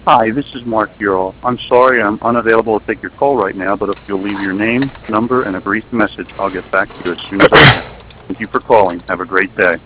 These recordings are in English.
Hi, this is Mark Ural. I'm sorry I'm unavailable to take your call right now, but if you'll leave your name, number, and a brief message, I'll get back to you as soon as I can. Thank you for calling. Have a great day.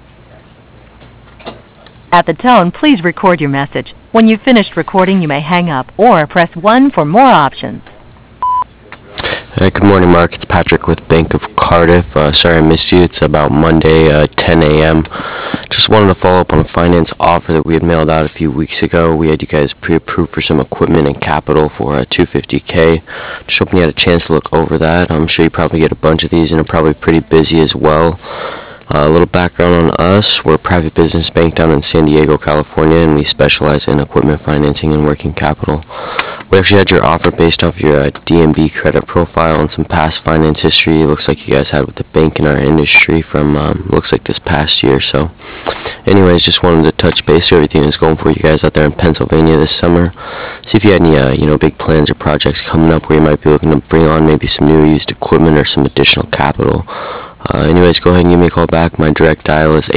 At the tone, please record your message. When you've finished recording, you may hang up or press 1 for more options. Good morning, Mark. It's Patrick with Bank of Cardiff. Sorry I missed you. It's about Monday, 10 a.m. Just wanted to follow up on a finance offer that we had mailed out a few weeks ago. We had you guys pre-approved for some equipment and capital for $250K. Just hoping you had a chance to look over that. I'm sure you probably get a bunch of these and are probably pretty busy as well. A little background on us. We're a private business bank down in San Diego, California, and we specialize in equipment financing and working capital. We actually had your offer based off your DNB credit profile and some past finance history. It looks like you guys had with the bank in our industry from looks like this past year. So anyways, just wanted to touch base so everything is going for you guys out there in Pennsylvania this summer. See if you had any big plans or projects coming up where you might be looking to bring on maybe some new used equipment or some additional capital. Anyways, go ahead and give me a call back. My direct dial is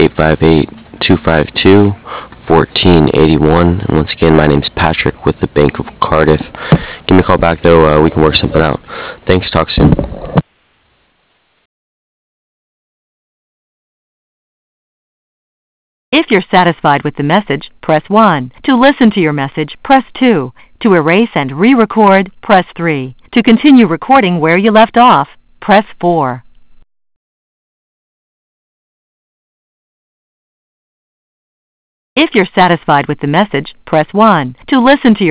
858-252-1481. And once again, my name's Patrick with the Bank of Cardiff. Give me a call back, though. We can work something out. Thanks. Talk soon. If you're satisfied with the message, press 1. To listen to your message, press 2. To erase and re-record, press 3. To continue recording where you left off, press 4. If you're satisfied with the message, press 1. To listen to your